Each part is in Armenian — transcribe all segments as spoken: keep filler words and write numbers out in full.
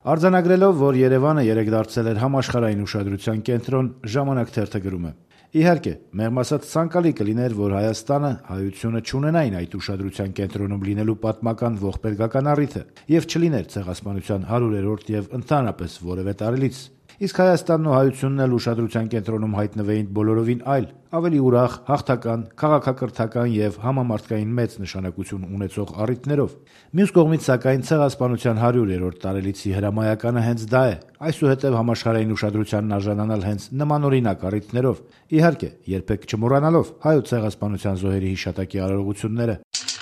Արձանագրելով, որ Երևանը երեկ դարձել էր համաշխարհային ուշադրության կենտրոն, «Ժամանակ» թերթը գրում է. Իհարկե, մեղմ ասած ցանկալի կլիներ, որ Հայաստանը, հայությունը չունենային այդ ուշադրության կենտրոնում լինելու պատմական ողբերգական առիթը եւ չլիներ ցեղասպանության հարյուրերորդ եւ ընդհանրապես որեւէ տարելից։ Իսկ Հայաստանն ու հայությունն էլ ուշադրության կենտրոնում հայտնվեին բոլորովին այլ, ավելի ուրախ, հաղթական, քաղաքակրթական եւ համամարտկային մեծ նշանակություն ունեցող առիթներով։ Մյուս կողմից, սակայն, ցեղասպանության հարյուրերորդ տարելիցի հրամայականը հենց դա է, այսուհետև համաշխարհային ուշադրությանն արժանանալ հենց նմանօրինակ առիթներով, իհարկե, երբեք չմոռանալով հայոց ցեղասպանության զոհերի հիշատակի արարողությունները։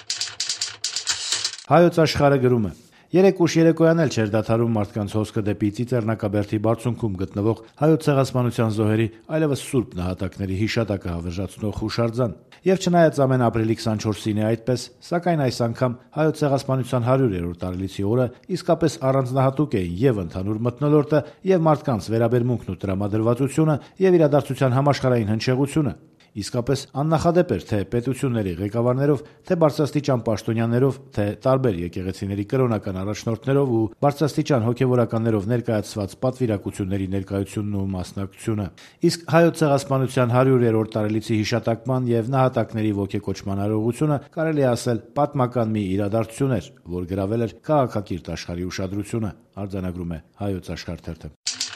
Հայոց Աշխարհը գրում է. Երեկ ուշ երեկոյան էլ չէր դադարում մարդկանց հոսքը դեպի Ծիծեռնակաբերդի բարձունքում գտնվող հայոց ցեղասպանության զոհերի այլևս սուրբ նահատակների հիշատակը հավերժացնող հուշարձան։ Եվ չնայած ամեն ապրիլի քսանչորսին է այդպես, սակայն այս անգամ հայոց ցեղասպանության հարյուրերորդ տարելիցի օրը իսկապես առանձնահատուկ էին եւ ընդհանուր մթնոլորտը, եւ մարդկանց վերաբերմունքն ու տրամադրվածությունը, եւ իրադարձության համաշխարհային հնչեղությունը։ Իսկապես աննախադեպ էր թե պետությունների ղեկավարներով, թե բարձրաստիճան պաշտոնյաներով, թե տարբեր եկեղեցիների կրոնական առաջնորդներով ու բարձրաստիճան հոգևորականներով ներկայացված պատվիրակությունների ներկայությունն ու մասնակցությունը։ Իսկ հայոց ցեղասպանության հարյուրերորդ տարելիցի հիշատակման եւ նահատակների ոգեկոչման արարողությունը կարելի է ասել պատմական մի իրադարձություն էր, որ գրավել էր քաղաքակիրթ աշխարհի ուշադրությունը, արձանագրում է Հայոց Աշխարհ թերթը։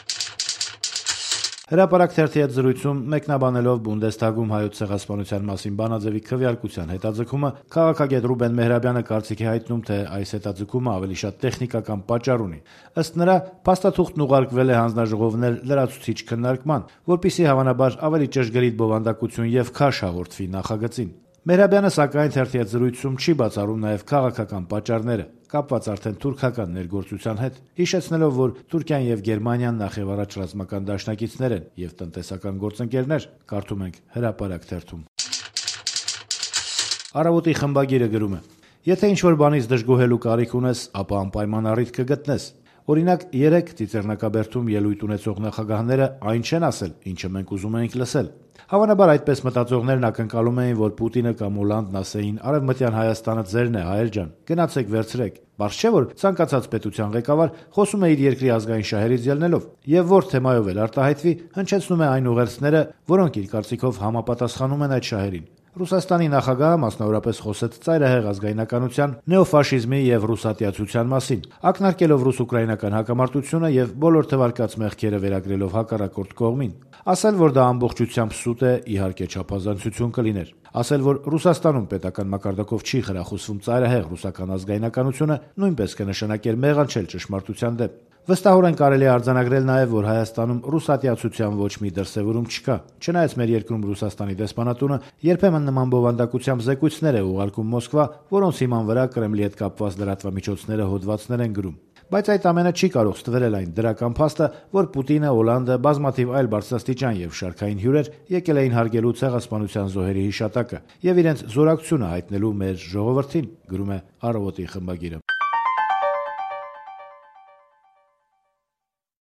Հրապարակ թերթի հետ զրույցում մեկնաբանելով Բունդեսթագում հայոց ցեղասպանության մասին բանաձևի քվեարկության հետաձգումը, քաղաքագետ Ռուբեն Մեհրաբյանը կարծիք է հայտնում, թե այս հետաձգումը ավելի շատ տեխնիկական պատճառ ունի։ Ըստ նրա, փաստաթուղթն ուղարկվել է հանձնաժողովներ լրացուցիչ քննարկման, որպեսզի հավանաբար ավելի ճշգրիտ բովանդակություն եւ քաշ հաղորդվի նախագծին։ Մեհրաբյանը, սակայն, թերթի հետ զրույցում չի բացառում նաև քաղաքական պատճառները, կապված արդեն թուրքական ներգործության հետ, հիշեցնելով, որ Թուրքիան եւ Գերմանիան նախևառաջ ռազմական դաշնակիցներ են եւ տնտեսական գործընկերներ, կարդում ենք Հրապարակ թերթում։ Առավոտի խմբագիրը գրում է. Եթե ինչ-որ բանից դժգոհելու կարիք ունես, ապա անպայման առիթ կգտնես։ Օրինակ, երեք Ծիծեռնակաբերդում ելույթ ունեցող նախագահները այն չեն ասել, ինչը մենք ուզում էինք լսել։ Հավանաբար այդպես մտածողներն ակնկալում էին, որ Պուտինը կամ Օլանդն ասեին «Արևմտյան Հայաստանը ձերն է, հայեր ջան, գնացեք վերցրեք»։ Պարզ չէ, որ ցանկացած պետության ղեկավար խոսում է իր երկրի ազգային շահերից ելնելով, եւ որ թեմայով էլ արտահայտվի, հնչեցնում է այն ուղերձները, որոնք իր կարծիքով համապատասխանում են այդ շահերին։ Ռուսաստանի նախագահը մասնավորապես խոսեց ծայրահեղ ազգայնականության, նեոֆաշիզմի եւ ռուսատիացության մասին, ակնարկելով ռուս-ուկրաինական հակամարտությունը եւ բոլոր թվարկած մեղքերը վերագրելով հակառակորդ կողմին։ Ասել, որ դա ամբողջությամբ սուտ է, իհարկե չափազանցություն կլիներ։ Ասել, որ Ռուսաստանում պետական մակարդակով չի խրախուսվում ծայրահեղ ռուսական ազգայնականությունը, նույնպես կնշանակեր մեղանչել ճշմարտության դեմ։ Վստահորեն կարելի է արձանագրել նաև, որ Հայաստանում ռուսատիացության ոչ մի դրսևորում չկա։ Չնայած մեր երկրում Ռուսաստանի դեսպանատունը երբեմն նման բովանդակությամբ զեկույցներ է ուղարկում Մոսկվա, որոնց հիման վրա Կրեմլի հետ կապված լրատվամիջոցները հոդվածներ են գրում։ Բայց այդ ամենը չի կարող ստվերել այն դրական փաստը, որ Պուտինը, Օլանդը, բազմաթիվ այլ բարձրաստիճան եւ շարքային հյուրեր եկել էին հարգելու ցեղասպանության զոհերի հիշատակը եւ իրենց զորակցությունը հայտնելու մեր ժողովրդին, գրում է Առավոտի խմբագիրը։